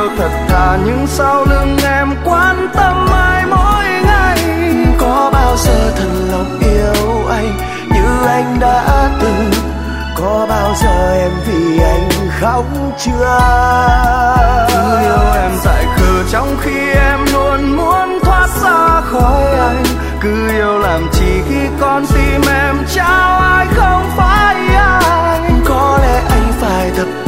thật thà nhưng sau lưng em quan tâm ai mỗi ngày. Có bao giờ thật lòng yêu anh như anh đã từng? Có bao giờ em vì anh khóc chưa? Cứ yêu em dại khờ trong khi em luôn muốn thoát xa khỏi anh. Cứ yêu làm chi khi con tim em trao ai không phải anh. Có lẽ anh phải tập